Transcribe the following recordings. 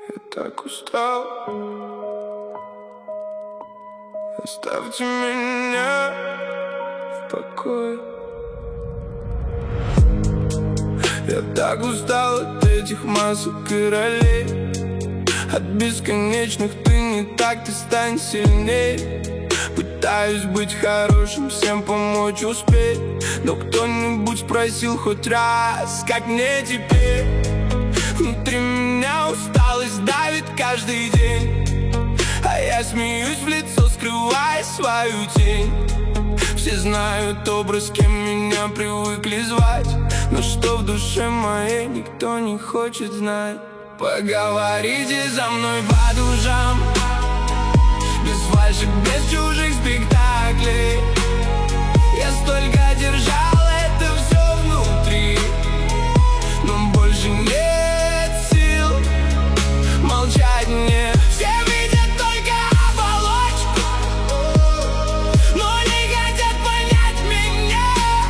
Я так устал. Оставьте меня в покое. Я так устал от этих масок и ролей, от бесконечных ты не так, ты стань сильней. Пытаюсь быть хорошим, всем помочь успеть, но кто-нибудь спросил хоть раз, как мне теперь? Внутри меня усталость давит каждый день, а я смеюсь в лицо, скрывая свою тень. Все знают образ, кем меня привыкли звать, но что в душе моей никто не хочет знать. Поговорите за мной по душам, без фальши, без чужих спектаклей. Я столько держал это все внутри, но больше нет сил молчать мне. Все видят только оболочку, но не хотят понять меня.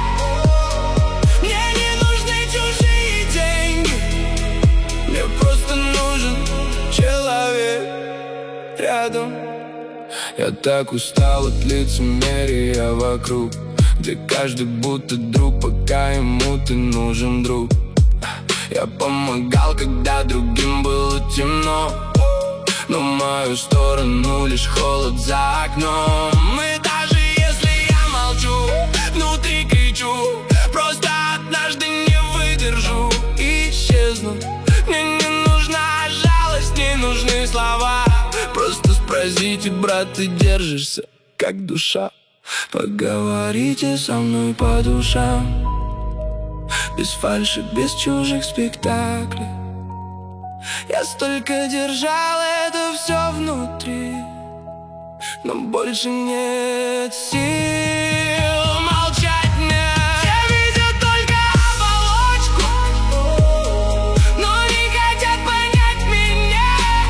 Мне не нужны чужие деньги, мне просто нужен человек рядом. Я так устал от лицемерия вокруг, где каждый будто друг, пока ему ты нужен друг. Я помогал, когда другим было темно, но в мою сторону лишь холод за окном. И даже если я молчу, внутри кричу, просто однажды не выдержу и исчезну. Мне не нужна жалость, не нужны слова. Просто спросите, брат, ты держишься, как душа? Поговорите со мной по душам, без фальши, без чужих спектаклей. Я столько держал это все внутри, но больше нет сил молчать мне. Все видят только оболочку, но не хотят понять меня.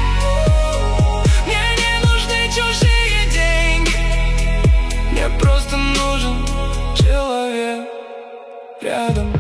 Мне не нужны чужие деньги, мне просто нужен человек рядом.